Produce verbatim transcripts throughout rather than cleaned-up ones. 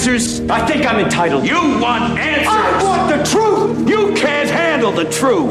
answers? I think I'm entitled. You want answers? I want the truth! You can't handle the truth!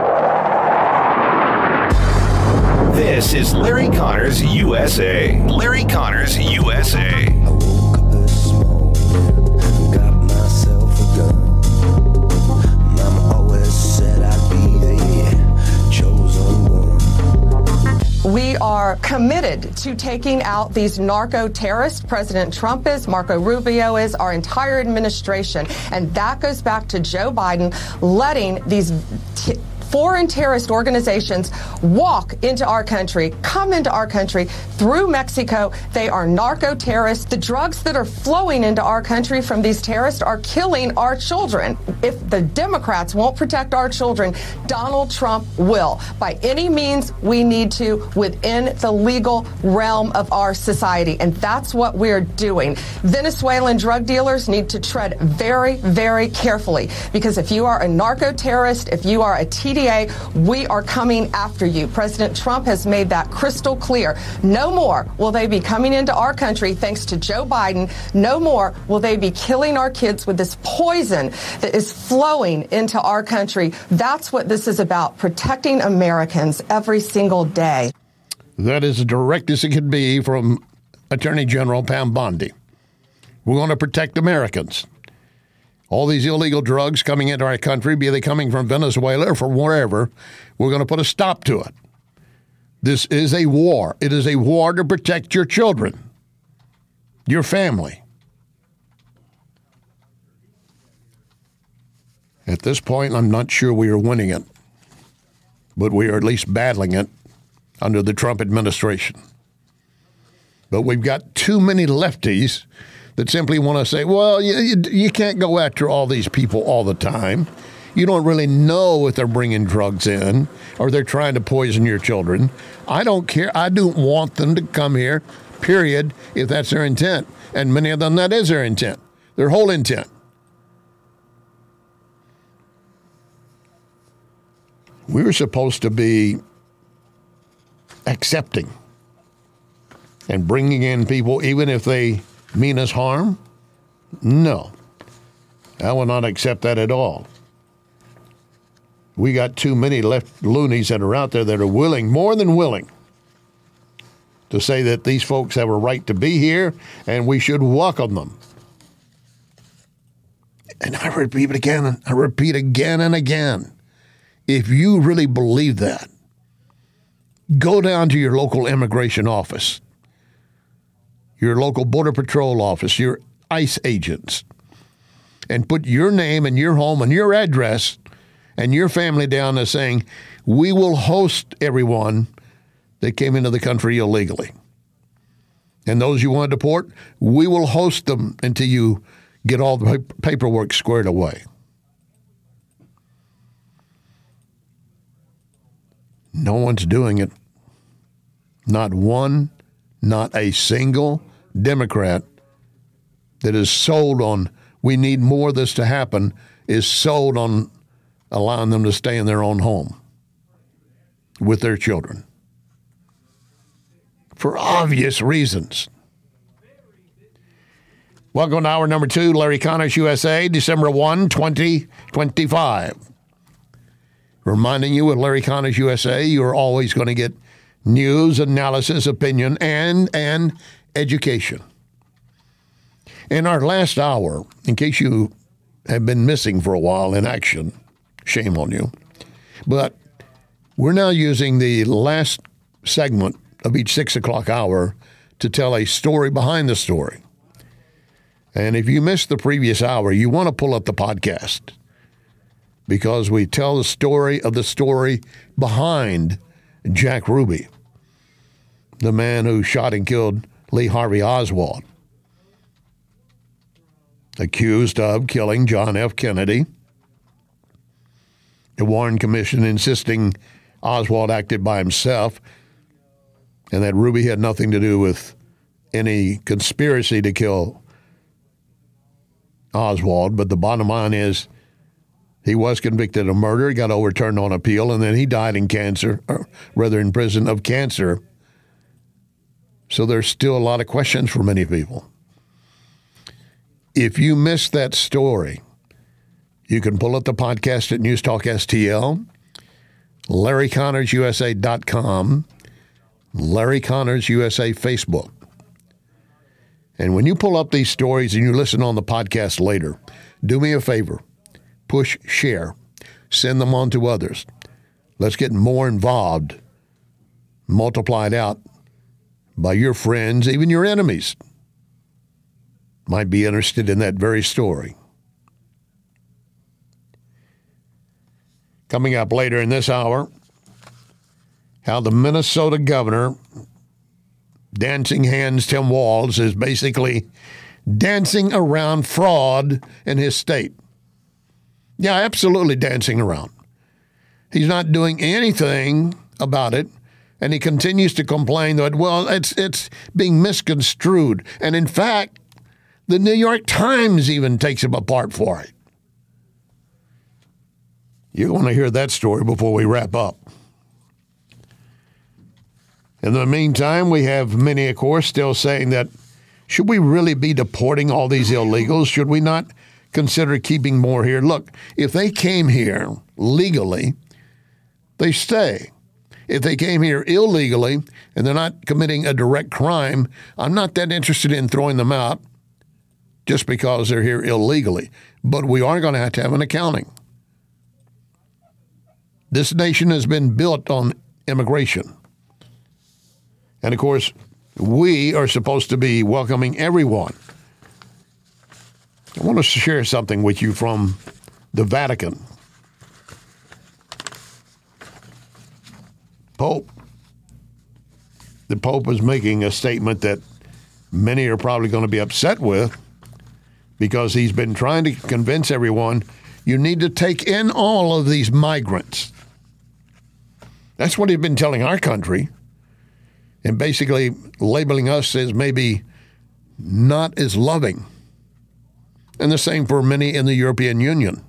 This is Larry Connors U S A. Larry Connors U S A. I woke up this morning, got myself a gun. Mama always said I'd be the chosen one. We are committed to taking out these narco terrorists. President Trump is, Marco Rubio is, our entire administration. And that goes back to Joe Biden letting these t- foreign terrorist organizations walk into our country, come into our country through Mexico. They are narco terrorists. The drugs that are flowing into our country from these terrorists are killing our children. If the Democrats won't protect our children, Donald Trump will, by any means we need to, within the legal realm of our society. And that's what we're doing. Venezuelan drug dealers need to tread very, very carefully, because if you are a narco terrorist, if you are a T D A, we are coming after you. President Trump has made that crystal clear. No more will they be coming into our country thanks to Joe Biden. No more will they be killing our kids with this poison that is flowing into our country. That's what this is about, protecting Americans every single day. That is as direct as it can be from Attorney General Pam Bondi. We're going to protect Americans. All these illegal drugs coming into our country, be they coming from Venezuela or from wherever, we're going to put a stop to it. This is a war. It is a war to protect your children, your family. At this point, I'm not sure we are winning it, but we are at least battling it under the Trump administration. But we've got too many lefties that simply want to say, well, you, you, you can't go after all these people all the time. You don't really know if they're bringing drugs in or they're trying to poison your children. I don't care. I don't want them to come here, period, if that's their intent. And many of them, that is their intent, their whole intent. We were supposed to be accepting and bringing in people, even if they mean us harm? No. I will not accept that at all. We got too many left loonies that are out there that are willing, more than willing, to say that these folks have a right to be here and we should welcome them. And I repeat again, I repeat again and again, if you really believe that, go down to your local immigration office, your local Border Patrol office, your ICE agents, and put your name and your home and your address and your family down as saying, we will host everyone that came into the country illegally. And those you want to deport, we will host them until you get all the paperwork squared away. No one's doing it. Not one, not a single Democrat that is sold on, we need more of this to happen, is sold on allowing them to stay in their own home with their children. For obvious reasons. Welcome to hour number two, Larry Connors U S A, December first, twenty twenty-five. Reminding you with Larry Connors U S A, you're always going to get news, analysis, opinion, and and education. In our last hour, in case you have been missing for a while in action, shame on you, but we're now using the last segment of each six o'clock hour to tell a story behind the story. And if you missed the previous hour, you want to pull up the podcast, because we tell the story of the story behind Jack Ruby, the man who shot and killed Lee Harvey Oswald, accused of killing John F. Kennedy. The Warren Commission insisting Oswald acted by himself and that Ruby had nothing to do with any conspiracy to kill Oswald. But the bottom line is he was convicted of murder, got overturned on appeal, and then he died in cancer, or rather in prison of cancer. So there's still a lot of questions for many people. if you missed that story, you can pull up the podcast at News Talk S T L, Larry Connors U S A dot com, Larry Connors U S A Facebook. And when you pull up these stories and you listen on the podcast later, do me a favor. Push share. Send them on to others. Let's get more involved, multiplied out by your friends, even your enemies might be interested in that very story. Coming up later in this hour, how the Minnesota governor, Dancing Hands Tim Walz, is basically dancing around fraud in his state. Yeah, absolutely dancing around. He's not doing anything about it, and he continues to complain that, well, it's it's being misconstrued. And in fact, the New York Times even takes him apart for it. You want to hear that story before we wrap up. In the meantime, we have many, of course, still saying that, should we really be deporting all these illegals? Should we not consider keeping more here? Look, if they came here legally, they stay. If they came here illegally and they're not committing a direct crime, I'm not that interested in throwing them out just because they're here illegally. But we are going to have to have an accounting. This nation has been built on immigration. And, of course, we are supposed to be welcoming everyone. I want to share something with you from the Vatican. Pope. The Pope is making a statement that many are probably going to be upset with because he's been trying to convince everyone you need to take in all of these migrants. That's what he's been telling our country, and basically labeling us as maybe not as loving. And the same for many in the European Union.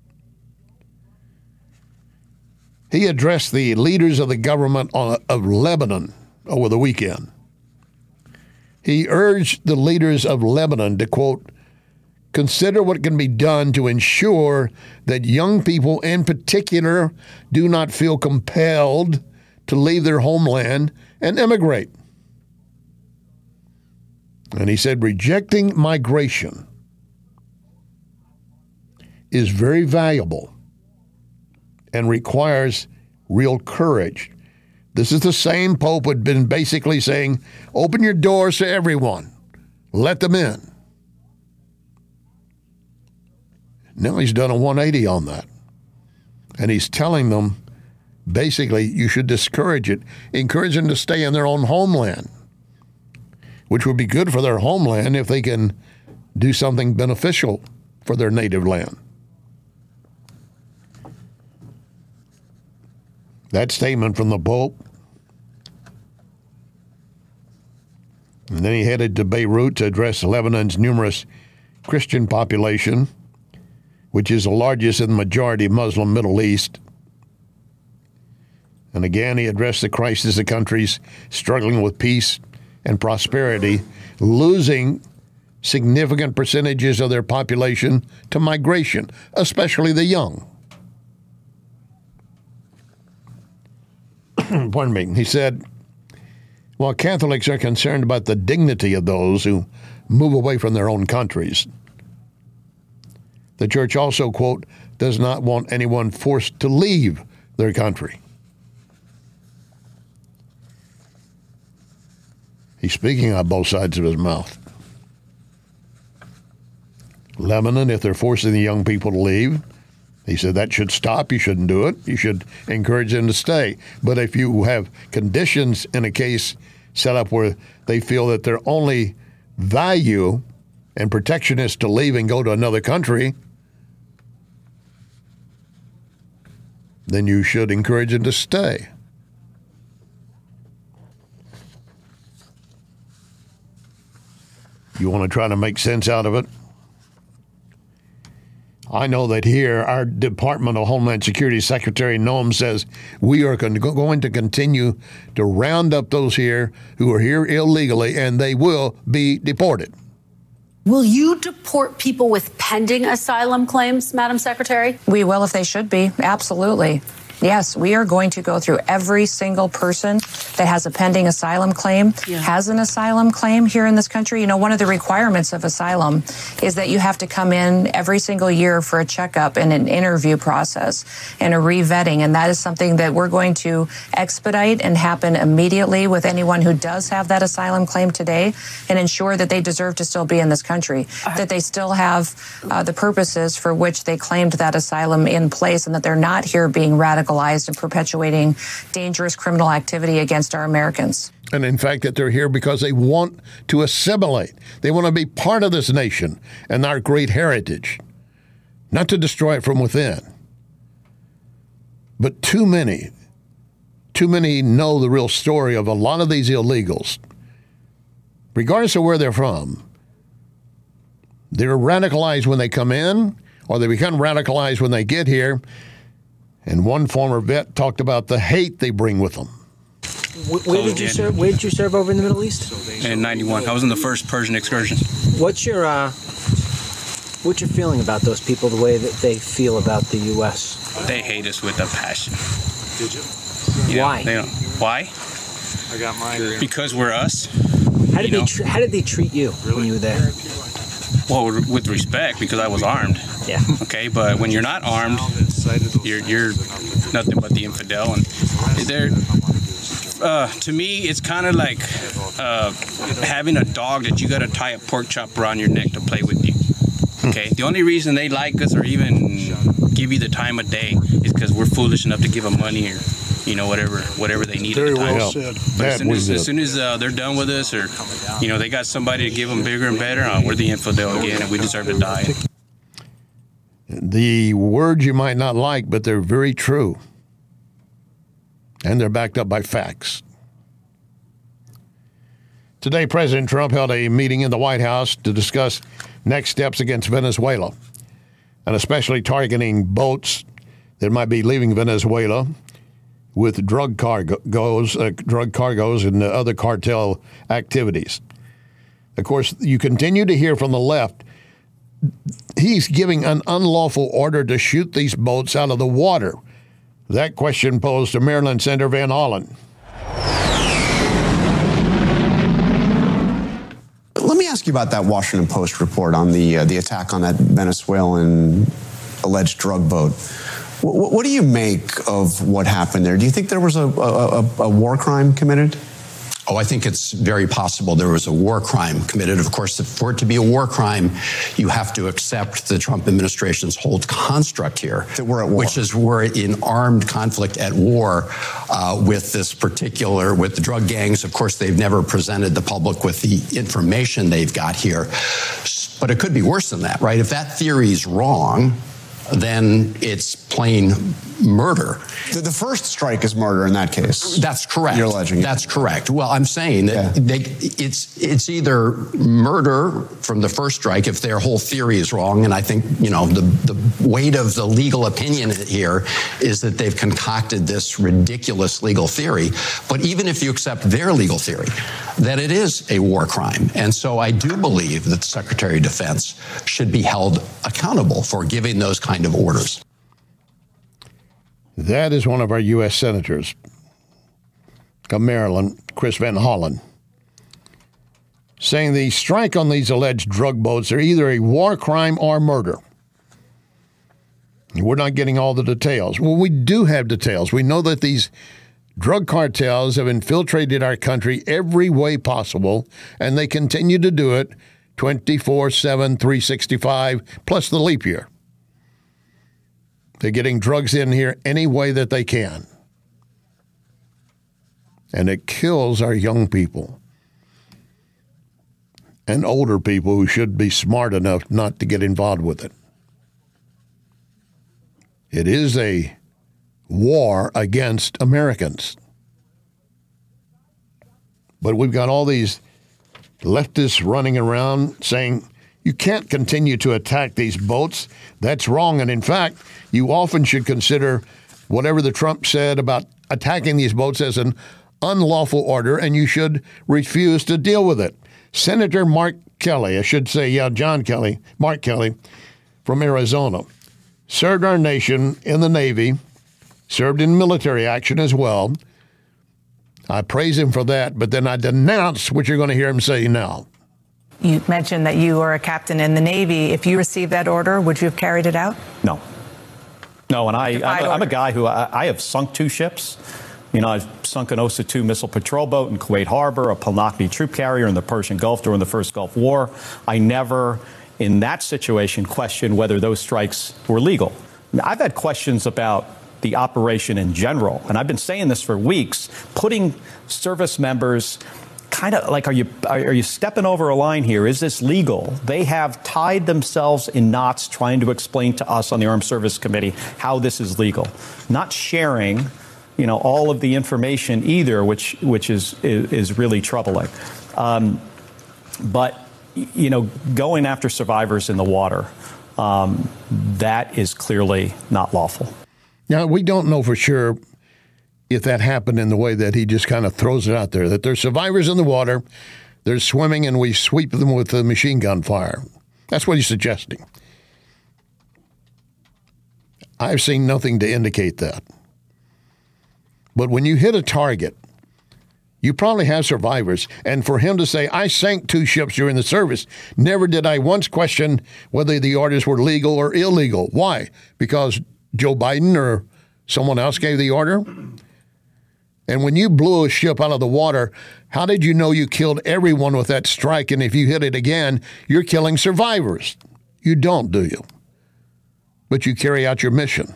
He addressed the leaders of the government of Lebanon over the weekend. He urged the leaders of Lebanon to, quote, consider what can be done to ensure that young people in particular do not feel compelled to leave their homeland and immigrate. And he said, rejecting migration is very valuable and requires real courage. This is the same Pope who had been basically saying, open your doors to everyone. Let them in. Now he's done a one eighty on that. And he's telling them, basically, you should discourage it. Encourage them to stay in their own homeland, which would be good for their homeland if they can do something beneficial for their native land. That statement from the Pope. And then he headed to Beirut to address Lebanon's numerous Christian population, which is the largest in the majority Muslim Middle East. And again, he addressed the crisis of countries struggling with peace and prosperity, losing significant percentages of their population to migration, especially the young. Pardon me. He said, while Catholics are concerned about the dignity of those who move away from their own countries, the church also, quote, does not want anyone forced to leave their country. He's speaking on both sides of his mouth. Lebanon, if they're forcing the young people to leave, he said that should stop. You shouldn't do it. You should encourage them to stay. But if you have conditions in a case set up where they feel that their only value and protection is to leave and go to another country, then you should encourage them to stay. You want to try to make sense out of it? I know that here, our Department of Homeland Security Secretary Noem says we are going to continue to round up those here who are here illegally, and they will be deported. Will you deport people with pending asylum claims, Madam Secretary? We will if they should be. Absolutely. Yes, we are going to go through every single person that has a pending asylum claim, yeah. has an asylum claim here in this country. You know, one of the requirements of asylum is that you have to come in every single year for a checkup and an interview process and a re-vetting. And that is something that we're going to expedite and happen immediately with anyone who does have that asylum claim today and ensure that they deserve to still be in this country, uh, that they still have uh, the purposes for which they claimed that asylum in place and that they're not here being radical and perpetuating dangerous criminal activity against our Americans. And in fact, that they're here because they want to assimilate. They want to be part of this nation and our great heritage, not to destroy it from within. But too many, too many know the real story of a lot of these illegals, regardless of where they're from. They're radicalized when they come in, or they become radicalized when they get here. And one former vet talked about the hate they bring with them. Where, where did you serve? Where did you serve over in the Middle East? In ninety-one, I was in the first Persian excursion. What's your uh, what's your feeling about those people? The way that they feel about the U S? They hate us with a passion. Did you? you why? Know, they don't. Why? I got mine. Because we're us. How did they? Tr- how did they treat you really? when you were there? Well, with respect, because I was armed. Yeah. Okay, but when you're not armed, you're you're nothing but the infidel, and they're. Uh, to me, it's kind of like uh, having a dog that you got to tie a pork chop around your neck to play with you. Okay, the only reason they like us or even give you the time of day is because we're foolish enough to give them money or, you know, whatever whatever they need. Very at the time. well said. But as soon as, as, soon as uh, they're done with us, or you know, they got somebody to give them bigger and better, uh, we're the infidel again, and we deserve to die. The words you might not like, but they're very true. And they're backed up by facts. Today, President Trump held a meeting in the White House to discuss next steps against Venezuela, and especially targeting boats that might be leaving Venezuela with drug cargoes, uh, drug cargoes and other cartel activities. Of course, you continue to hear from the left, he's giving an unlawful order to shoot these boats out of the water. That question posed to Maryland Senator Van Hollen. Let me ask you about that Washington Post report on the uh, the attack on that Venezuelan alleged drug boat. W- what do you make of what happened there? Do you think there was a, a, a war crime committed? Oh, I think it's very possible there was a war crime committed. Of course, for it to be a war crime, you have to accept the Trump administration's whole construct here, that we're at war. Which is we're in armed conflict at war uh, with this particular, with the drug gangs. Of course, they've never presented the public with the information they've got here. But it could be worse than that, right? If that theory is wrong, then it's plain murder. The, the first strike is murder in that case. That's correct. You're alleging. That's correct. Well, I'm saying that yeah. they, it's it's either murder from the first strike if their whole theory is wrong, and I think, you know, the, the weight of the legal opinion here is that they've concocted this ridiculous legal theory. But even if you accept their legal theory, that it is a war crime. And so I do believe that the Secretary of Defense should be held accountable for giving those kind of orders. That is one of our U S senators of Maryland, Chris Van Hollen, saying the strike on these alleged drug boats are either a war crime or murder. We're not getting all the details. Well, we do have details. We know that these drug cartels have infiltrated our country every way possible, and they continue to do it twenty-four seven, three sixty-five, plus the leap year. They're getting drugs in here any way that they can. And it kills our young people and older people who should be smart enough not to get involved with it. It is a war against Americans. But we've got all these leftists running around saying, you can't continue to attack these boats. That's wrong. And in fact, you often should consider whatever the Trump said about attacking these boats as an unlawful order, and you should refuse to deal with it. Senator Mark Kelly, I should say, yeah, John Kelly, Mark Kelly from Arizona, served our nation in the Navy, served in military action as well. I praise him for that, but then I denounce what you're going to hear him say now. You mentioned that you were a captain in the Navy. If you received that order, would you have carried it out? No. No, and I, I'm, a, I'm a guy who, I, I have sunk two ships. You know, I've sunk an Osa two missile patrol boat in Kuwait Harbor, a Palnakni troop carrier in the Persian Gulf during the first Gulf War. I never, in that situation, questioned whether those strikes were legal. I've had questions about the operation in general, and I've been saying this for weeks, putting service members kind of like, are you are you stepping over a line here? Is this legal? They have tied themselves in knots trying to explain to us on the Armed Service Committee how this is legal, not sharing, you know, all of the information either, which which is is, is really troubling. Um, but you know, going after survivors in the water, um, that is clearly not lawful. Now, we don't know for sure if that happened in the way that he just kind of throws it out there, that there's survivors in the water, they're swimming, and we sweep them with the machine gun fire. That's what he's suggesting. I've seen nothing to indicate that. But when you hit a target, you probably have survivors. And for him to say, I sank two ships during the service, never did I once question whether the orders were legal or illegal. Why? Because Joe Biden or someone else gave the order? And when you blew a ship out of the water, how did you know you killed everyone with that strike? And if you hit it again, you're killing survivors. You don't, do you? But you carry out your mission.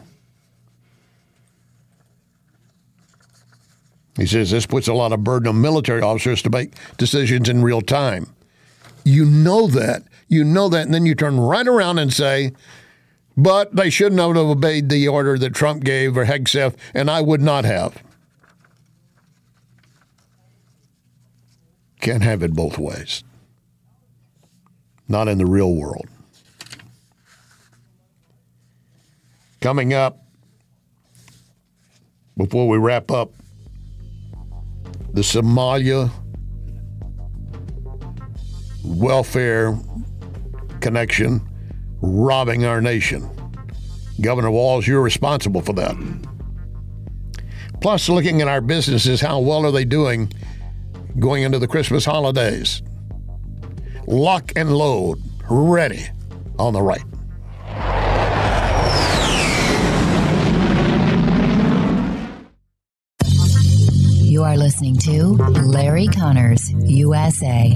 He says this puts a lot of burden on military officers to make decisions in real time. You know that. You know that. And then you turn right around and say, but they shouldn't have obeyed the order that Trump gave or Hegseth, and I would not have. Can't have it both ways. Not in the real world. Coming up, before we wrap up, the Somalia welfare connection robbing our nation. Governor Walz, you're responsible for that. Plus, looking at our businesses, how well are they doing going into the Christmas holidays? Lock and load, ready on the right. You are listening to Larry Connors, U S A.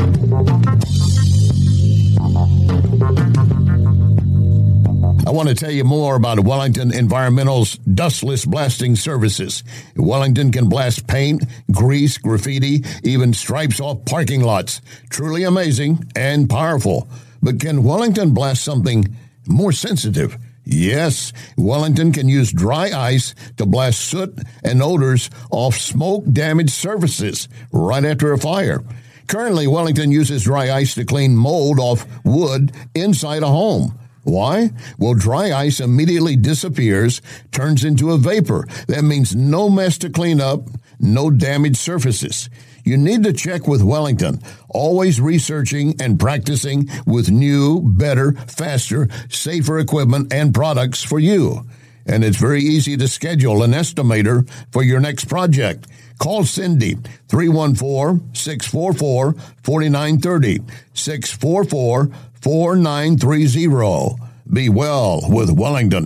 I want to tell you more about Wellington Environmental's dustless blasting services. Wellington can blast paint, grease, graffiti, even stripes off parking lots. Truly amazing and powerful. But can Wellington blast something more sensitive? Yes, Wellington can use dry ice to blast soot and odors off smoke-damaged surfaces right after a fire. Currently, Wellington uses dry ice to clean mold off wood inside a home. Why? Well, dry ice immediately disappears, turns into a vapor. That means no mess to clean up, no damaged surfaces. You need to check with Wellington, always researching and practicing with new, better, faster, safer equipment and products for you. And it's very easy to schedule an estimator for your next project. Call Cindy, three one four, six four four, four nine three zero, six four four, four nine three zero. Be well with Wellington.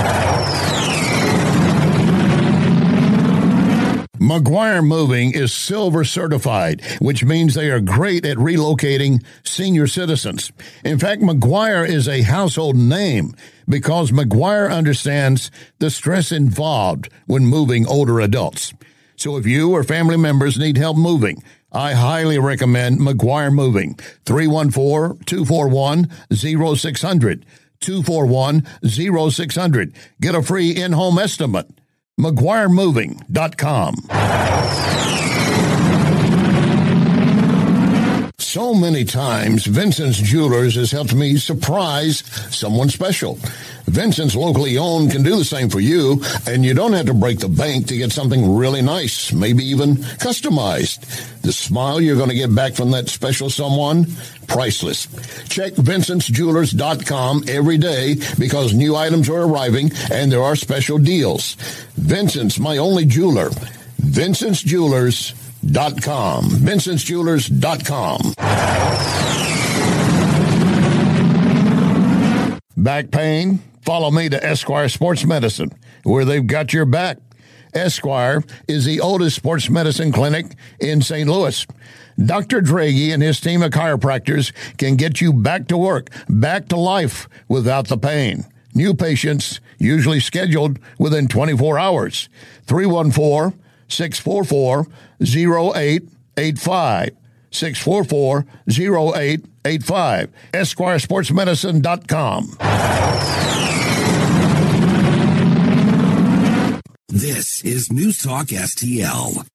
McGuire Moving is silver certified, which means they are great at relocating senior citizens. In fact, McGuire is a household name because McGuire understands the stress involved when moving older adults. So if you or family members need help moving, I highly recommend McGuire Moving. three one four, two four one, zero six zero zero. two four one, zero six zero zero. Get a free in-home estimate. McGuire Moving dot com. So many times, Vincent's Jewelers has helped me surprise someone special. Vincent's locally owned can do the same for you, and you don't have to break the bank to get something really nice, maybe even customized. The smile you're going to get back from that special someone, priceless. Check Vincent's Jewelers dot com every day because new items are arriving and there are special deals. Vincent's, my only jeweler. Vincent's Jewelers dot com. Vincent's Jewelers dot com. Back pain? Follow me to Esquire Sports Medicine, where they've got your back. Esquire is the oldest sports medicine clinic in Saint Louis. Doctor Draghi and his team of chiropractors can get you back to work, back to life without the pain. New patients usually scheduled within twenty-four hours. three one four, six four four, zero eight eight five. six four four, zero eight eight five. Esquire Sports Medicine dot com. This is News Talk S T L.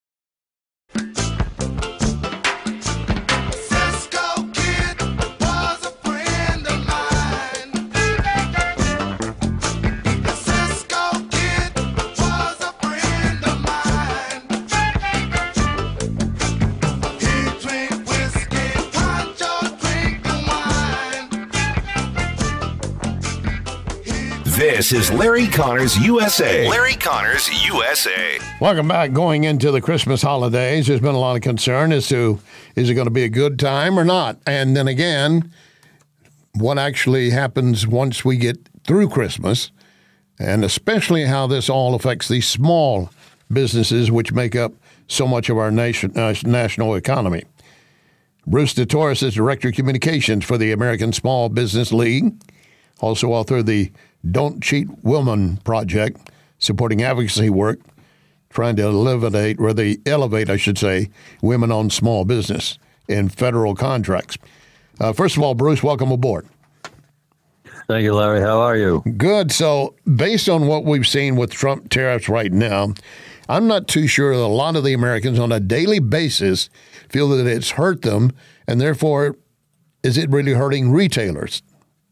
This is Larry Connors U S A. Larry Connors U S A. Welcome back. Going into the Christmas holidays, there's been a lot of concern as to is it going to be a good time or not? And then again, what actually happens once we get through Christmas, and especially how this all affects these small businesses which make up so much of our nation, uh, national economy. Bruce DeTorres is Director of Communications for the American Small Business League, also author of the Don't Cheat Women Project, supporting advocacy work, trying to eliminate, or they elevate, I should say, women-owned small business in federal contracts. Uh, first of all, Bruce, welcome aboard. Thank you, Larry. How are you? Good. So based on what we've seen with Trump tariffs right now, I'm not too sure that a lot of the Americans on a daily basis feel that it's hurt them, and therefore, is it really hurting retailers?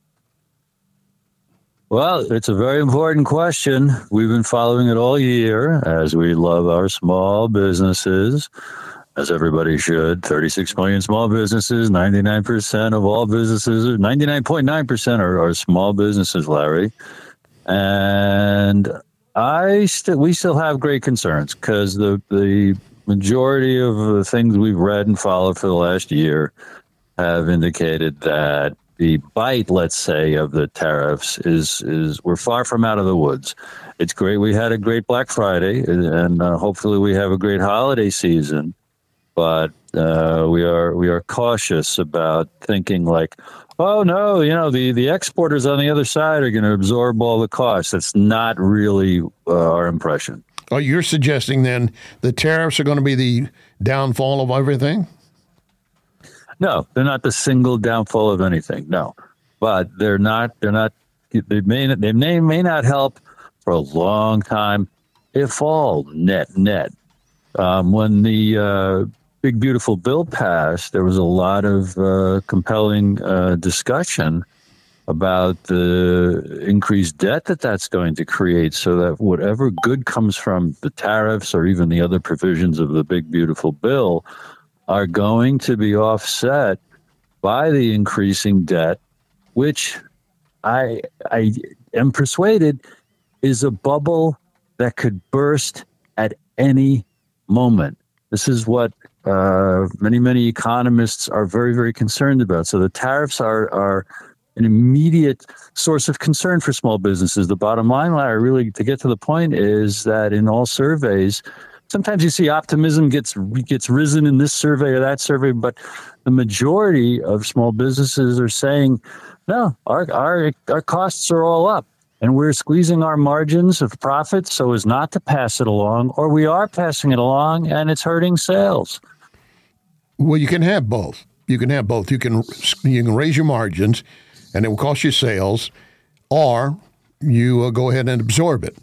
Well, it's a very important question. We've been following it all year as we love our small businesses, as everybody should. thirty-six million small businesses, ninety-nine percent of all businesses, ninety-nine point nine percent are, are small businesses, Larry. And I st- we still have great concerns because the, the majority of the things we've read and followed for the last year have indicated that the bite, let's say, of the tariffs is is we're far from out of the woods. It's great. We had a great Black Friday, and uh, hopefully we have a great holiday season. But uh, we are we are cautious about thinking like, oh no, you know, the, the exporters on the other side are going to absorb all the costs. That's not really uh, our impression. Oh, you're suggesting then the tariffs are going to be the downfall of everything? No, they're not the single downfall of anything. No, but they're not. They're not. They may. They may may not help for a long time, if all. Net net. Um, when the uh, big beautiful bill passed, there was a lot of uh, compelling uh, discussion about the increased debt that that's going to create, so that whatever good comes from the tariffs or even the other provisions of the big beautiful bill are going to be offset by the increasing debt, which I I am persuaded is a bubble that could burst at any moment. This is what uh, many, many economists are very, very concerned about. So the tariffs are are an immediate source of concern for small businesses. The bottom line, Larry, really to get to the point, is that in all surveys, sometimes you see optimism gets gets risen in this survey or that survey, but the majority of small businesses are saying, no, our our our costs are all up, and we're squeezing our margins of profit so as not to pass it along, or we are passing it along, and it's hurting sales. Well, you can have both. You can have both. You can you can raise your margins, and it will cost you sales, or you uh, go ahead and absorb it.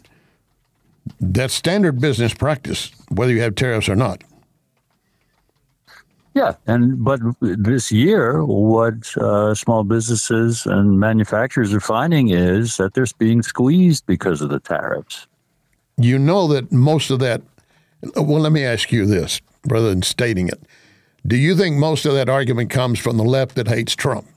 That's standard business practice, whether you have tariffs or not. Yeah, and but this year, what uh, small businesses and manufacturers are finding is that they're being squeezed because of the tariffs. You know that most of that, well, let me ask you this, rather than stating it. Do you think most of that argument comes from the left that hates Trump?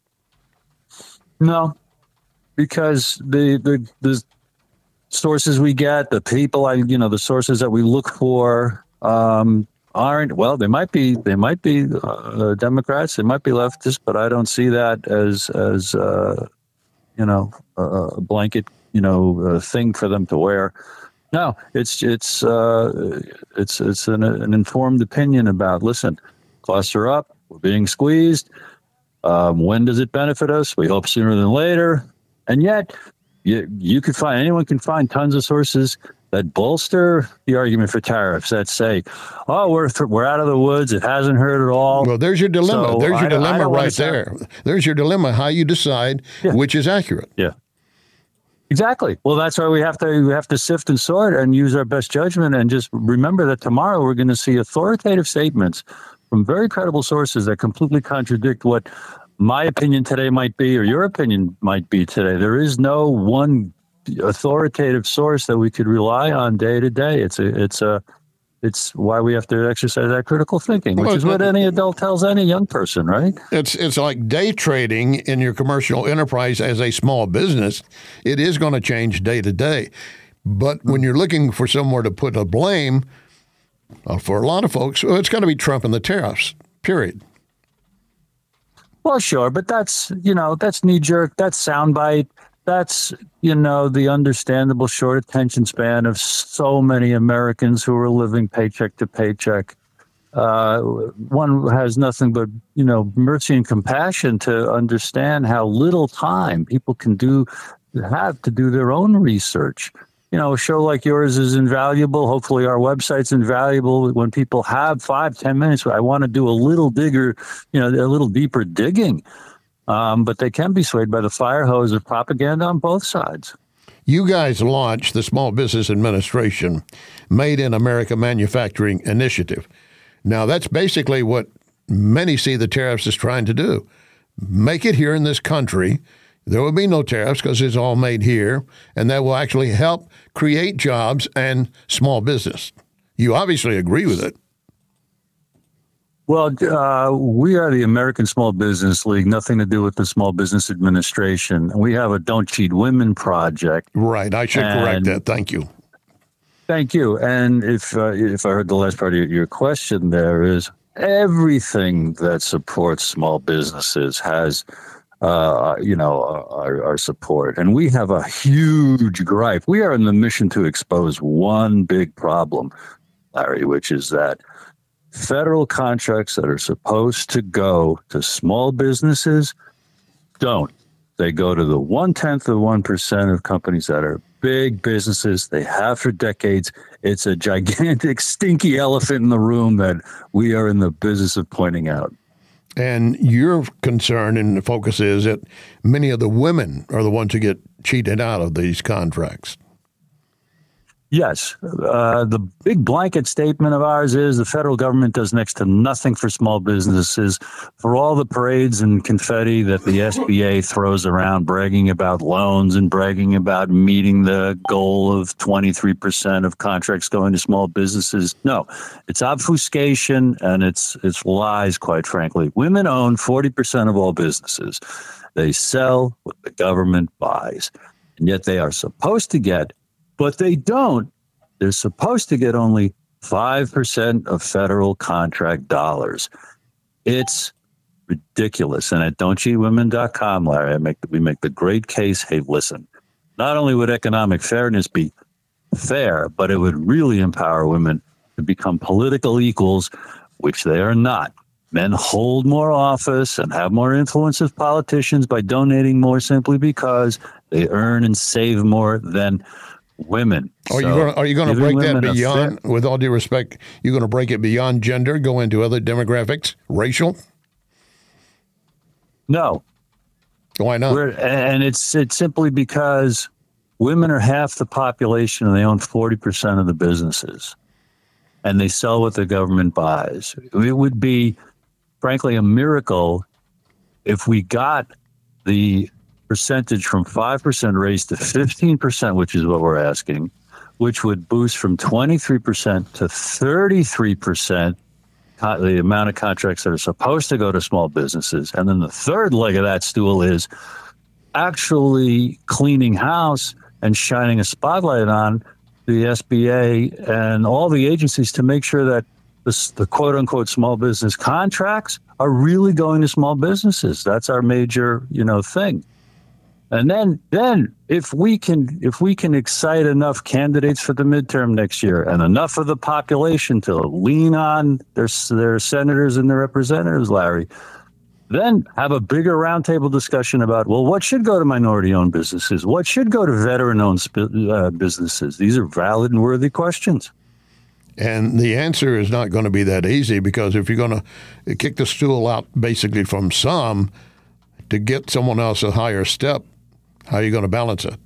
No, because the the, the sources we get, the people, I you know, the sources that we look for um, aren't, well, they might be, they might be uh, Democrats, they might be leftists, but I don't see that as, as uh, you know, a blanket, you know, uh, thing for them to wear. No, it's it's uh, it's it's an, an informed opinion about. Listen, costs are up. We're being squeezed. Um, when does it benefit us? We hope sooner than later. And yet, you you could find anyone can find tons of sources that bolster the argument for tariffs. That say, oh, we're we're out of the woods. It hasn't hurt at all. Well, there's your dilemma. So there's your I, dilemma I right there. Sound... There's your dilemma. How you decide yeah. which is accurate. Yeah. Exactly. Well, that's why we have to we have to sift and sort and use our best judgment, and just remember that tomorrow we're going to see authoritative statements from very credible sources that completely contradict what my opinion today might be or your opinion might be today. There is no one authoritative source that we could rely on day to day. It's a it's a It's why we have to exercise that critical thinking, which well, is what any adult tells any young person, right? It's it's like day trading in your commercial enterprise as a small business. It is going to change day to day. But when you're looking for somewhere to put a blame, uh, for a lot of folks, well, it's going to be Trump and the tariffs, period. Well, sure, but that's, you know, that's knee-jerk, that's soundbite. That's, you know, the understandable short attention span of so many Americans who are living paycheck to paycheck. Uh, one has nothing but, you know, mercy and compassion to understand how little time people can do have to do their own research. You know, a show like yours is invaluable. Hopefully our website's invaluable. When people have five, ten minutes, I want to do a little digger, you know, a little deeper digging. Um, but they can be swayed by the fire hose of propaganda on both sides. You guys launched the Small Business Administration Made in America Manufacturing Initiative. Now, that's basically what many see the tariffs as trying to do. Make it here in this country. There will be no tariffs because it's all made here, and that will actually help create jobs and small business. You obviously agree with it. Well, uh, we are the American Small Business League, nothing to do with the Small Business Administration. We have a Don't Cheat Women project. Right. I should correct that. Thank you. Thank you. And if uh, if I heard the last part of your, your question, there is everything that supports small businesses has, uh, you know, our, our support. And we have a huge gripe. We are in the mission to expose one big problem, Larry, which is that federal contracts that are supposed to go to small businesses don't. They go to the one-tenth of one percent of companies that are big businesses. They have for decades. It's a gigantic, stinky elephant in the room that we are in the business of pointing out. And your concern and the focus is that many of the women are the ones who get cheated out of these contracts. Yes. Uh, the big blanket statement of ours is the federal government does next to nothing for small businesses. For all the parades and confetti that the S B A throws around, bragging about loans and bragging about meeting the goal of twenty-three percent of contracts going to small businesses. No, it's obfuscation and it's, it's lies, quite frankly. Women own forty percent of all businesses. They sell what the government buys, and yet they are supposed to get, but they don't. They're supposed to get only five percent of federal contract dollars. It's ridiculous. And at don't cheat women dot com, Larry, I make, we make the great case, hey, listen, not only would economic fairness be fair, but it would really empower women to become political equals, which they are not. Men hold more office and have more influence as politicians by donating more simply because they earn and save more than women. Are so you gonna, are you going to break that beyond, fair, with all due respect, you're going to break it beyond gender, go into other demographics, racial? No. Why not? We're, and it's it's simply because women are half the population and they own forty percent of the businesses. and they sell what the government buys. It would be, frankly, a miracle if we got the percentage from five percent raised to fifteen percent, which is what we're asking, which would boost from twenty-three percent to thirty-three percent the amount of contracts that are supposed to go to small businesses. And then the third leg of that stool is actually cleaning house and shining a spotlight on the S B A and all the agencies to make sure that the, the quote-unquote small business contracts are really going to small businesses. That's our major, you know, thing. And then, then if we can, if we can excite enough candidates for the midterm next year and enough of the population to lean on their their senators and their representatives, Larry, then have a bigger roundtable discussion about, well, what should go to minority-owned businesses? What should go to veteran-owned uh, businesses? These are valid and worthy questions. And the answer is not going to be that easy, because if you're going to kick the stool out basically from some to get someone else a higher step, how are you going to balance it?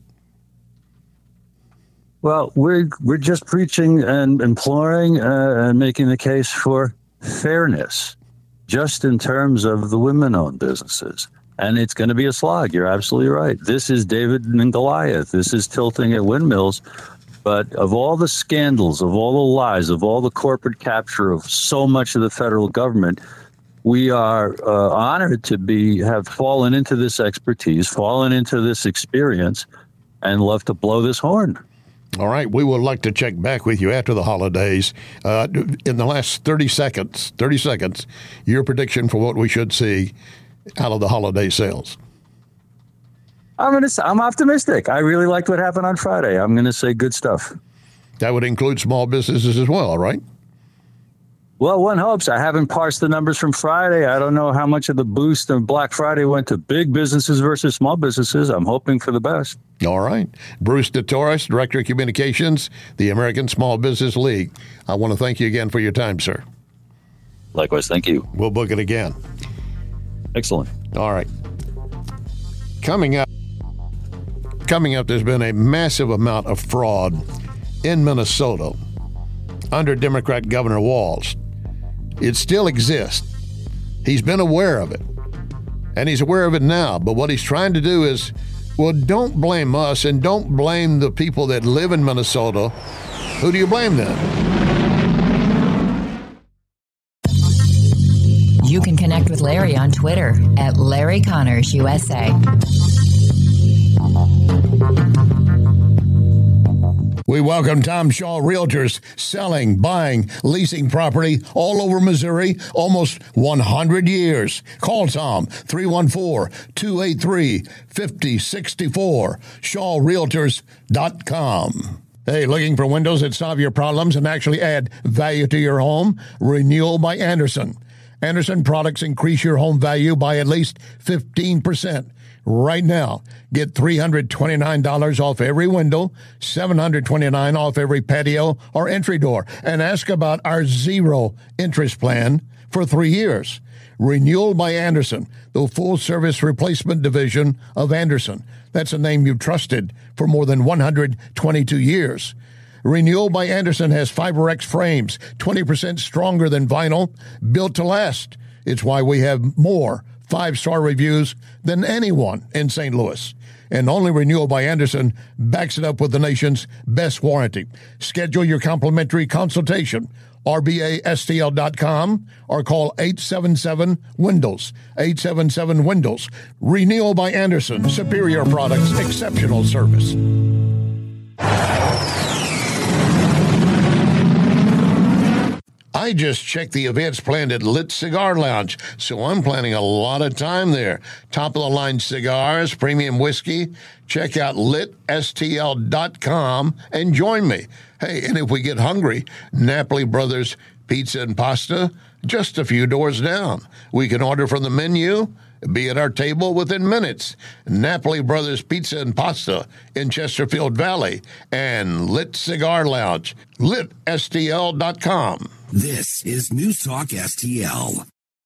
Well, we're we're just preaching and imploring uh, and making the case for fairness, just in terms of the women-owned businesses. And it's going to be a slog. You're absolutely right. This is David and Goliath. This is tilting at windmills. But of all the scandals, of all the lies, of all the corporate capture of so much of the federal government, we are uh, honored to be have fallen into this expertise, fallen into this experience, and love to blow this horn. All right. We would like to check back with you after the holidays. Uh, in the last thirty seconds, thirty seconds, your prediction for what we should see out of the holiday sales. I'm gonna. I'm optimistic. I really liked what happened on Friday. I'm going to say good stuff. That would include small businesses as well, right? Well, one hopes. I haven't parsed the numbers from Friday. I don't know how much of the boost of Black Friday went to big businesses versus small businesses. I'm hoping for the best. All right. Bruce DeTorres, Director of Communications, the American Small Business League. I want to thank you again for your time, sir. Likewise, thank you. We'll book it again. Excellent. All right. Coming up, coming up, there's been a massive amount of fraud in Minnesota under Democrat Governor Walz. It still exists. He's been aware of it, and he's aware of it now. But what he's trying to do is, well, don't blame us and don't blame the people that live in Minnesota. Who do you blame then? You can connect with Larry on Twitter at Larry Connors U S A. We welcome Tom Shaw Realtors, selling, buying, leasing property all over Missouri, almost one hundred years. Call Tom, three one four, two eight three, five zero six four, shaw realtors dot com. Hey, looking for windows that solve your problems and actually add value to your home? Renewal by Andersen. Andersen products increase your home value by at least fifteen percent. Right now, get three hundred twenty-nine dollars off every window, seven hundred twenty-nine dollars off every patio or entry door, and ask about our zero interest plan for three years. Renewal by Andersen, the full-service replacement division of Andersen. That's a name you've trusted for more than one hundred twenty-two years. Renewal by Andersen has FiberX frames, twenty percent stronger than vinyl, built to last. It's why we have more five-star reviews than anyone in Saint Louis. And only Renewal by Andersen backs it up with the nation's best warranty. Schedule your complimentary consultation, R B A S T L dot com, or call eight seven seven Windows, eight seven seven Windows. Renewal by Andersen, superior products, exceptional service. I just checked the events planned at Lit Cigar Lounge, so I'm planning a lot of time there. Top-of-the-line cigars, premium whiskey. Check out lit S T L dot com and join me. Hey, and if we get hungry, Napoli Brothers Pizza and Pasta, just a few doors down. We can order from the menu, be at our table within minutes. Napoli Brothers Pizza and Pasta in Chesterfield Valley and Lit Cigar Lounge, lit S T L dot com. This is News Talk S T L.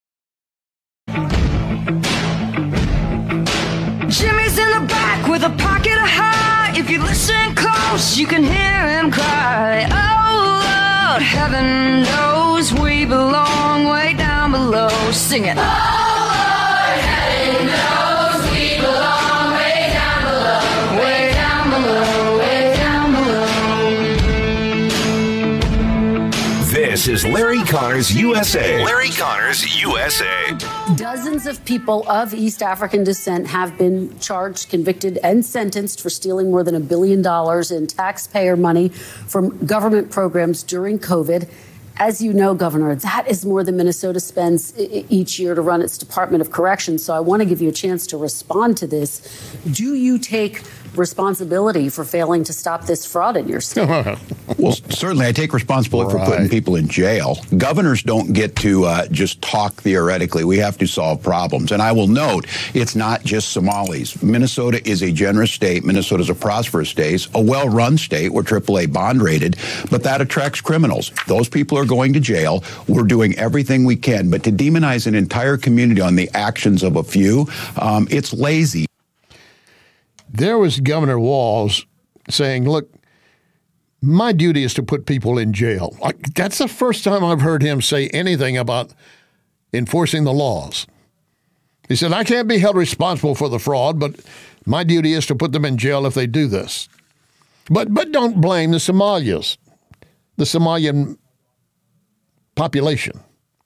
Jimmy's in the back with a pocket of high. If you listen close, you can hear him cry. Oh, but heaven knows we belong way down below. Sing it. Oh, Lord, heaven knows we belong way down below. Way down below, way down below. This is Larry Connors U S A. Larry Connors U S A. Dozens of people of East African descent have been charged, convicted, and sentenced for stealing more than a billion dollars in taxpayer money from government programs during COVID. As you know, Governor, that is more than Minnesota spends each year to run its Department of Corrections. So I want to give you a chance to respond to this. Do you take responsibility for failing to stop this fraud in your state? Well, certainly I take responsibility right. for putting people in jail. Governors don't get to uh, just talk theoretically. We have to solve problems. And I will note, it's not just Somalis. Minnesota is a generous state. Minnesota is a prosperous state, a well-run state. We're triple A bond rated, but that attracts criminals. Those people are going to jail. We're doing everything we can. But to demonize an entire community on the actions of a few, um, it's lazy. There was Governor Walz saying, look, my duty is to put people in jail. Like, that's the first time I've heard him say anything about enforcing the laws. He said, I can't be held responsible for the fraud, but my duty is to put them in jail if they do this. But but don't blame the Somalians, the Somalian population.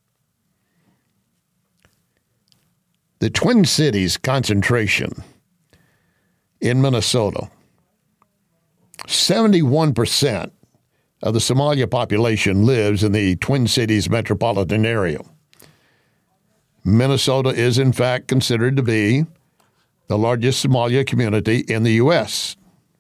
The Twin Cities concentration in Minnesota, seventy-one percent of the Somalia population lives in the Twin Cities metropolitan area. Minnesota is, in fact, considered to be the largest Somalia community in the U S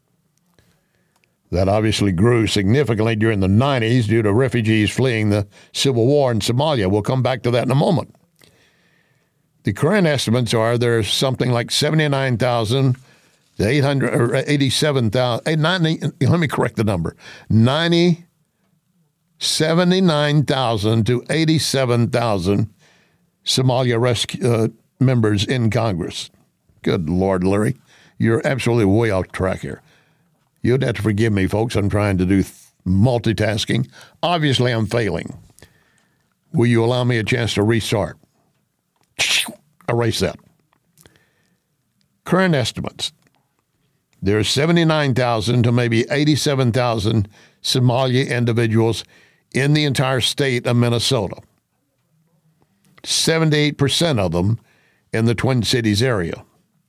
That obviously grew significantly during the nineties due to refugees fleeing the civil war in Somalia. We'll come back to that in a moment. The current estimates are there's something like seventy-nine thousand eight hundred or eighty-seven thousand, ninety, let me correct the number, ninety, seventy-nine thousand to eighty-seven thousand Somalia rescue uh, members in Congress. Good Lord, Larry, you're absolutely way off track here. You'd have to forgive me, folks. I'm trying to do th- multitasking. Obviously, I'm failing. Will you allow me a chance to restart? Erase that. Current estimates. There's seventy-nine thousand to maybe eighty-seven thousand Somalia individuals in the entire state of Minnesota. seventy-eight percent of them in the Twin Cities area.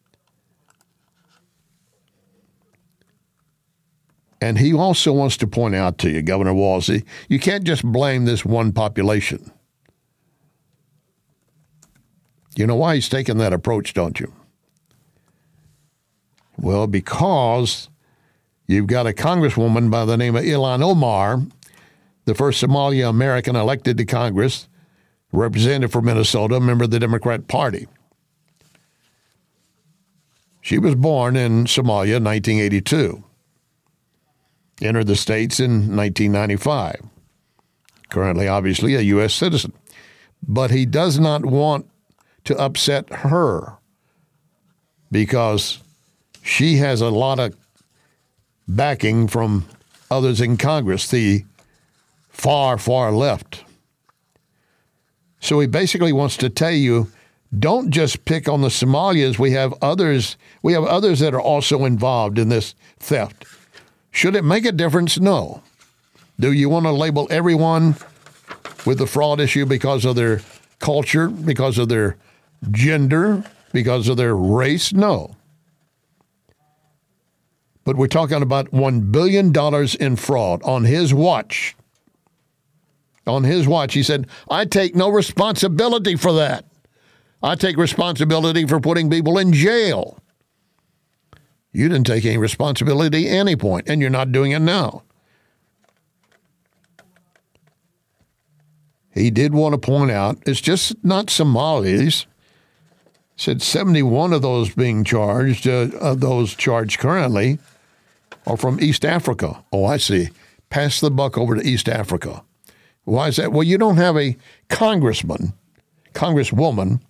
And he also wants to point out to you, Governor Walz, you can't just blame this one population. You know why he's taking that approach, don't you? Well, because you've got a congresswoman by the name of Ilhan Omar, the first Somali American elected to Congress, representative for Minnesota, a member of the Democrat Party. She was born in Somalia in nineteen eighty-two. Entered the States in nineteen ninety-five. Currently, obviously, a U S citizen. But he does not want to upset her because she has a lot of backing from others in Congress, the far, far left. So he basically wants to tell you, don't just pick on the Somalians. We have others, we have others that are also involved in this theft. Should it make a difference? No. Do you want to label everyone with the fraud issue because of their culture, because of their gender, because of their race? No. But we're talking about one billion dollars in fraud on his watch. On his watch, he said, I take no responsibility for that. I take responsibility for putting people in jail. You didn't take any responsibility at any point, and you're not doing it now. He did want to point out, it's just not Somalis. He said seventy-one of those being charged, uh, of those charged currently, are from East Africa. Oh, I see. Pass the buck over to East Africa. Why is that? Well, you don't have a congressman, congresswoman,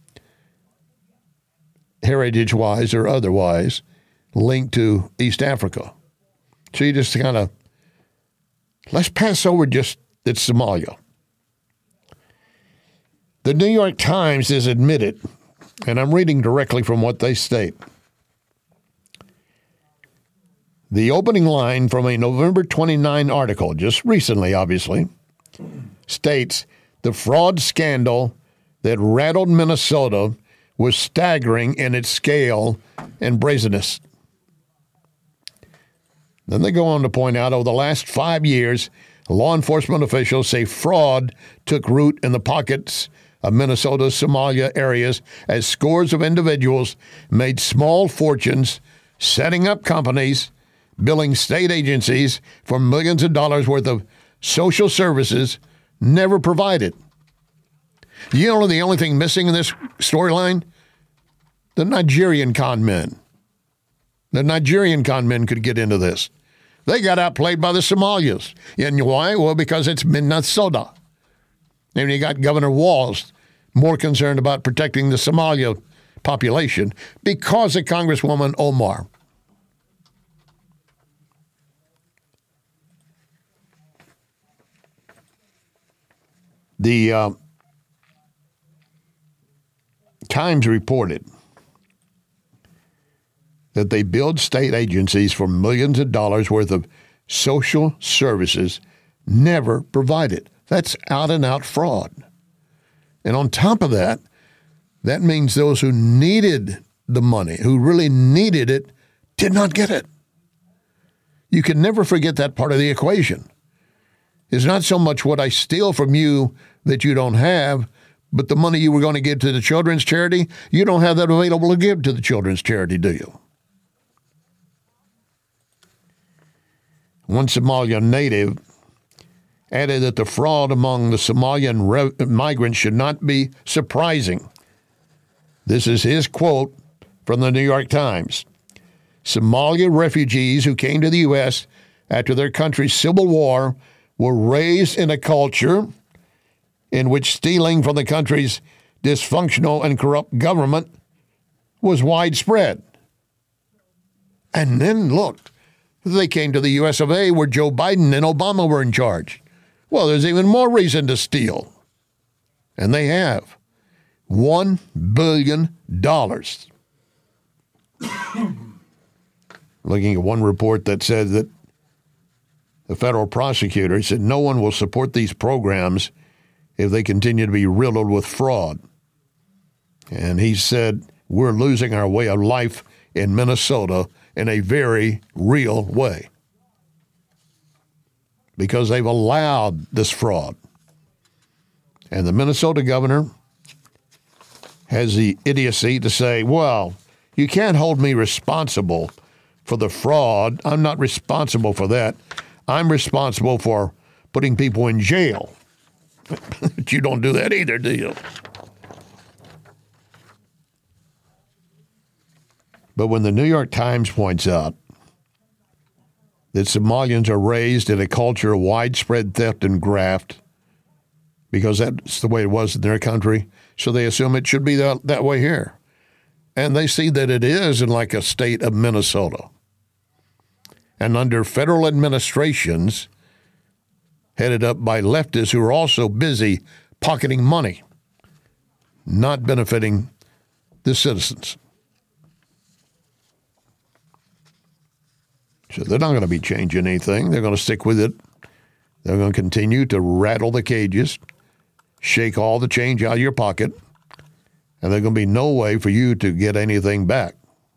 heritage-wise or otherwise, linked to East Africa. So you just kind of, let's pass over just It's Somalia. The New York Times has admitted, and I'm reading directly from what they state, the opening line from a November twenty-ninth article, just recently, obviously, states the fraud scandal that rattled Minnesota was staggering in its scale and brazenness. Then they go on to point out over the last five years, law enforcement officials say fraud took root in the pockets of Minnesota's Somalia areas as scores of individuals made small fortunes setting up companies, billing state agencies for millions of dollars worth of social services never provided. You know the only thing missing in this storyline? The Nigerian con men. The Nigerian con men could get into this. They got outplayed by the Somalians. And why? Well, because it's Minnesota. And you got Governor Walz more concerned about protecting the Somalia population because of Congresswoman Omar. The uh, Times reported that they build state agencies for millions of dollars worth of social services never provided. That's out and out fraud. And on top of that, that means those who needed the money, who really needed it, did not get it. You can never forget that part of the equation. It's not so much what I steal from you that you don't have, but the money you were going to give to the children's charity, you don't have that available to give to the children's charity, do you? One Somalian native added that the fraud among the Somalian re- migrants should not be surprising. This is his quote from the New York Times. Somalia refugees who came to the U S after their country's civil war were raised in a culture in which stealing from the country's dysfunctional and corrupt government was widespread. And then look, they came to the U S of A where Joe Biden and Obama were in charge. Well, there's even more reason to steal. And they have. One billion dollars. Looking at one report that said that the federal prosecutor said no one will support these programs if they continue to be riddled with fraud. And he said, we're losing our way of life in Minnesota in a very real way because they've allowed this fraud. And the Minnesota governor has the idiocy to say, well, you can't hold me responsible for the fraud. I'm not responsible for that. I'm responsible for putting people in jail. But you don't do that either, do you? But when the New York Times points out that Somalians are raised in a culture of widespread theft and graft because that's the way it was in their country, so they assume it should be that, that way here. And they see that it is in like a state of Minnesota. And under federal administrations headed up by leftists who are also busy pocketing money, not benefiting the citizens. So they're not going to be changing anything. They're going to stick with it. They're going to continue to rattle the cages, shake all the change out of your pocket, and there's going to be no way for you to get anything back.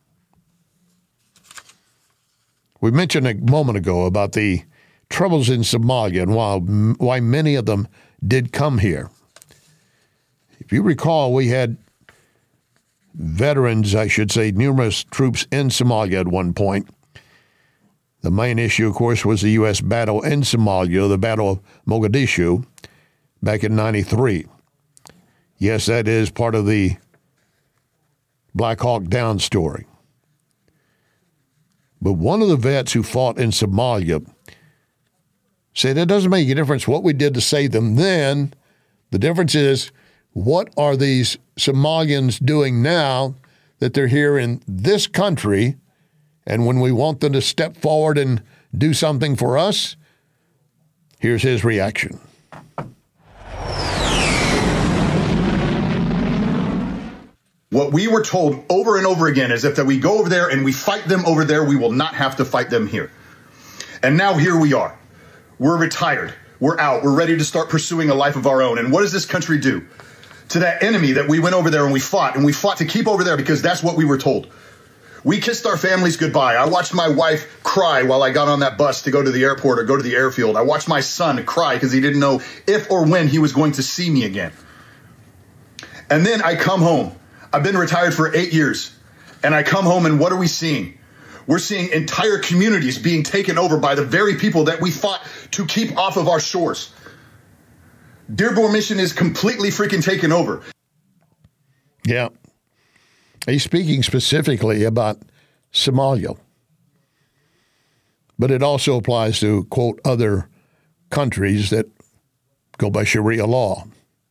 We mentioned a moment ago about the troubles in Somalia and why, why many of them did come here. If you recall, we had veterans, I should say, numerous troops in Somalia at one point. The main issue, of course, was the U S battle in Somalia, the Battle of Mogadishu, back in ninety-three. Yes, that is part of the Black Hawk Down story. But one of the vets who fought in Somalia said it doesn't make a difference what we did to save them then. The difference is, what are these Somalians doing now that they're here in this country? And when we want them to step forward and do something for us, here's his reaction. What we were told over and over again is if that we go over there and we fight them over there, we will not have to fight them here. And now here we are. We're retired. We're out. We're ready to start pursuing a life of our own. And what does this country do to that enemy that we went over there and we fought? And we fought to keep over there because that's what we were told. We kissed our families goodbye. I watched my wife cry while I got on that bus to go to the airport or go to the airfield. I watched my son cry because he didn't know if or when he was going to see me again. And then I come home. I've been retired for eight years. And I come home and what are we seeing? We're seeing entire communities being taken over by the very people that we fought to keep off of our shores. Dearborn Mission is completely freaking taken over. Yeah. He's speaking specifically about Somalia. But it also applies to, quote, other countries that go by Sharia law.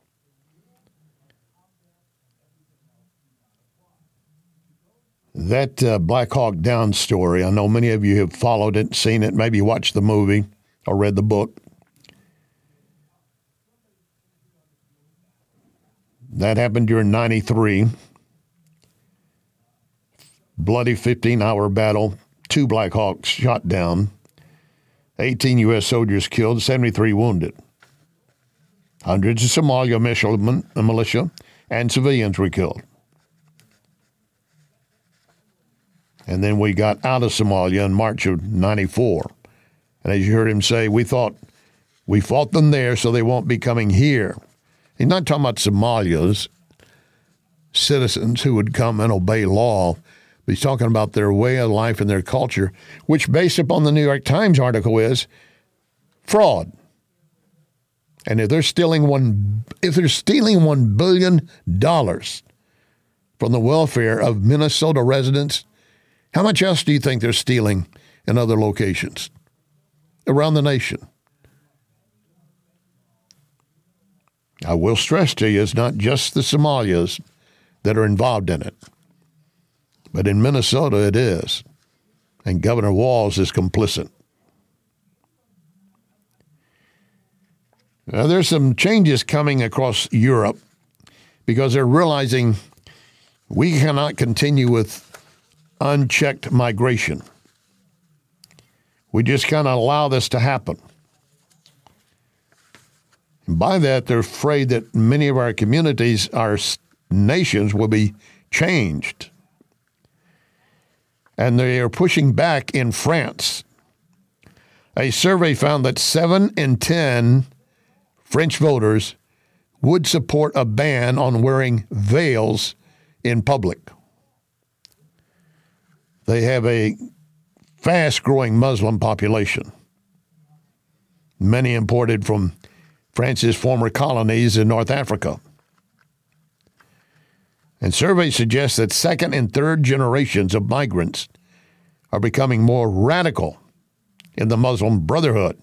That uh, Black Hawk Down story, I know many of you have followed it, seen it, maybe watched the movie or read the book. That happened during ninety-three. Bloody fifteen-hour battle, two Black Hawks shot down, eighteen U S soldiers killed, seventy-three wounded. Hundreds of Somalia militia and civilians were killed. And then we got out of Somalia in March of ninety-four. And as you heard him say, we thought we fought them there so they won't be coming here. He's not talking about Somalia's citizens who would come and obey law. But he's talking about their way of life and their culture, which based upon the New York Times article is fraud. And if they're stealing one, if they're stealing one billion dollars from the welfare of Minnesota residents, how much else do you think they're stealing in other locations around the nation? I will stress to you, it's not just the Somalians that are involved in it. But in Minnesota, it is. And Governor Walz is complicit. Now, there's some changes coming across Europe because they're realizing we cannot continue with unchecked migration. We just can't allow this to happen. And by that, they're afraid that many of our communities, our nations, will be changed. And they are pushing back in France. A survey found that seven in ten French voters would support a ban on wearing veils in public. They have a fast-growing Muslim population, many imported from France's former colonies in North Africa. And surveys suggest that second and third generations of migrants are becoming more radical in the Muslim Brotherhood.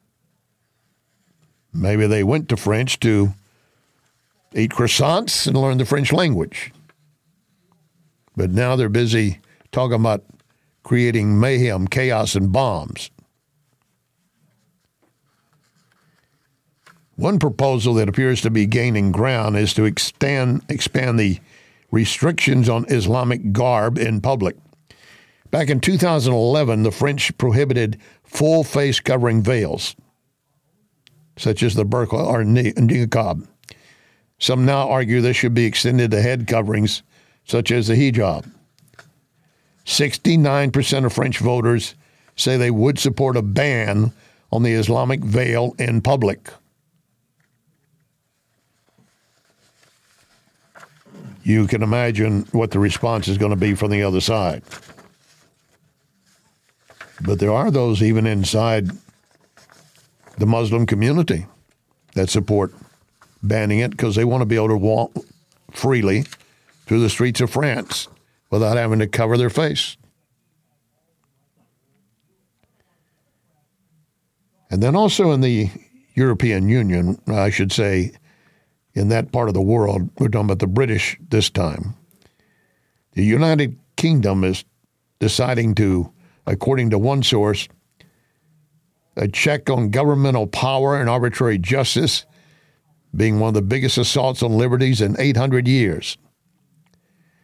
Maybe they went to French to eat croissants and learn the French language. But now they're busy talking about creating mayhem, chaos, and bombs. One proposal that appears to be gaining ground is to extend, expand the restrictions on Islamic garb in public. Back in two thousand eleven, the French prohibited full face covering veils, such as the burqa or niqab. Some now argue this should be extended to head coverings, such as the hijab. sixty-nine percent of French voters say they would support a ban on the Islamic veil in public. You can imagine what the response is going to be from the other side. But there are those even inside the Muslim community that support banning it because they want to be able to walk freely through the streets of France without having to cover their face. And then also in the European Union, I should say, in that part of the world, we're talking about the British this time, the United Kingdom is deciding to, according to one source, a check on governmental power and arbitrary justice being one of the biggest assaults on liberties in eight hundred years.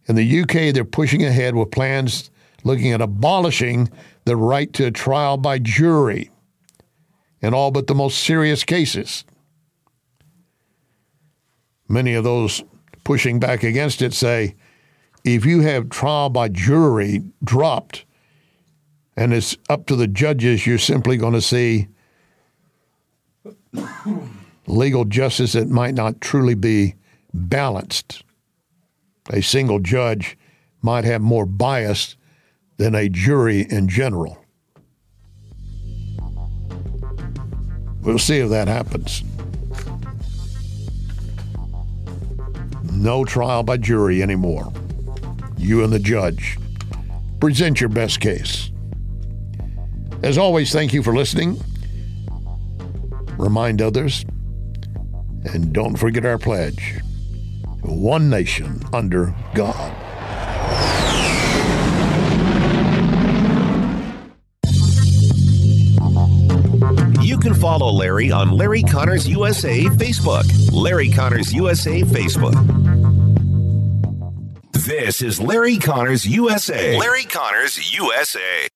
In the U K, they're pushing ahead with plans looking at abolishing the right to a trial by jury in all but the most serious cases. Many of those pushing back against it say, if you have trial by jury dropped and it's up to the judges, you're simply going to see legal justice that might not truly be balanced. A single judge might have more bias than a jury in general. We'll see if that happens. No trial by jury anymore. You and the judge. Present your best case. As always, thank you for listening. Remind others. And don't forget our pledge. One nation under God. You can follow Larry on Larry Connors U S A Facebook. Larry Connors U S A Facebook. This is Larry Connors U S A. Larry Connors U S A.